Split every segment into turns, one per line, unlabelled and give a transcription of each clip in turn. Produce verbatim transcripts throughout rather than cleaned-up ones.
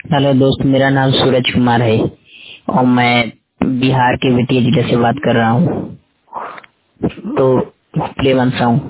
Hello दोस्त, मेरा नाम सूरज कुमार है और मैं बिहार के बेतिया जिले से बात कर रहा हूँ। तो प्ले वन सॉन्ग।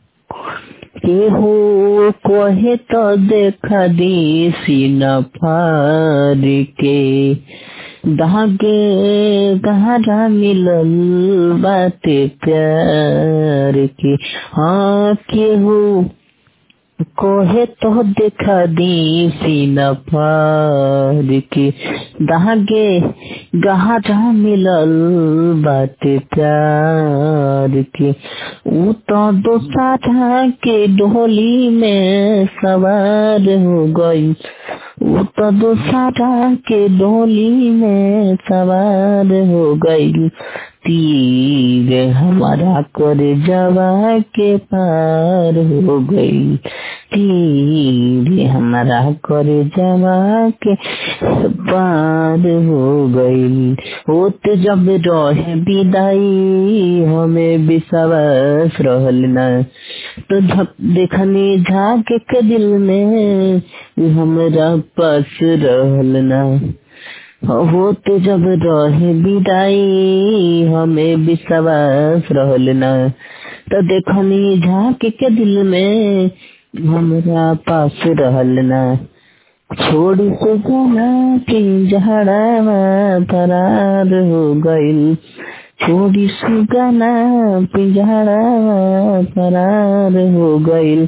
केहू कहे तो देखा दी सीना फार के, धागे गहरा मिलल बाते प्यार के। हाँ, केहू कोहे तो देखा दी सीना फार के, धागे गहरा मिलल बाटे प्यार के। ऊ तो दोसारा के डोली में सवार हो गई, ऊ तो दोसारा के डोली में सवार हो गई। तीर हमारा कर जवा के पार हो गई, तीर हमारा कर जवा के पार हो गई। होत जब रहे विदाई हमें विश्वास रहल ना, तो देखनी झाके के दिल में हमरा पास रहल ना। वो तो जब रहे विदाई हमें विश्वास रहल ना, तो देखनी झाके के दिल में हमरा पास रहल ना। छोड़ी से जाना पिंजड़ा फरार हो गइल, छोड़ी से जाना पिंजड़ा फरार हो गइल।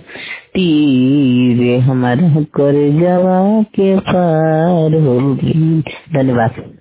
तीर हमारा कर जवा के पार हो गई। धन्यवाद।